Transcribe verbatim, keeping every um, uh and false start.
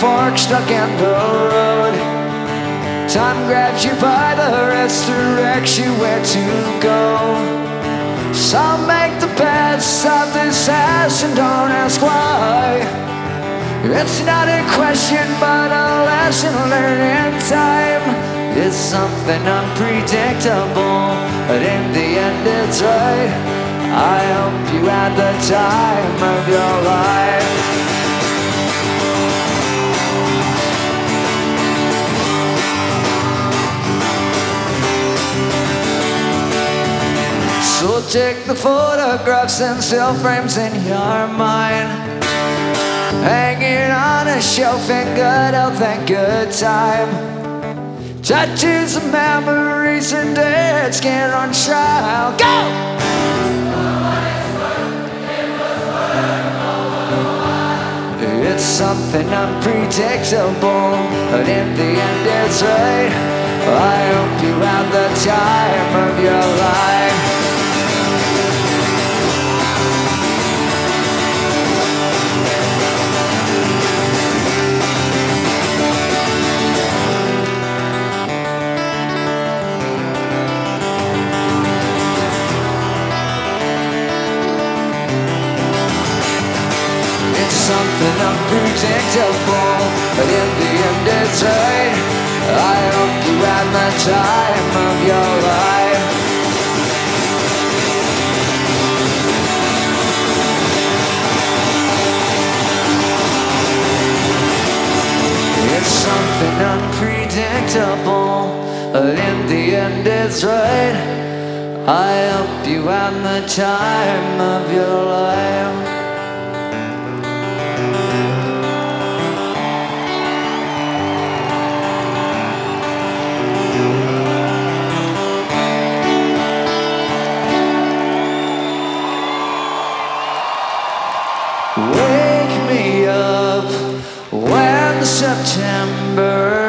fork stuck in the road. Time grabs you by the wrist, directs you where to go. Some make the best of this ass and don't ask why. It's not a question but a lesson learned in time. It's something unpredictable, but in the end it's right. I hope you had the time of your life. So take the photographs and still frames in your mind, hanging on a shelf in good health and good time. Tattoos of memories and dead skin on trial. Go! It's something unpredictable, but in the end it's right. I hope you had the time of your life. Something unpredictable, but in the end it's right. I hope you had the time of your life. It's something unpredictable, but in the end it's right. I hope you had the time of your life. Wake me up when September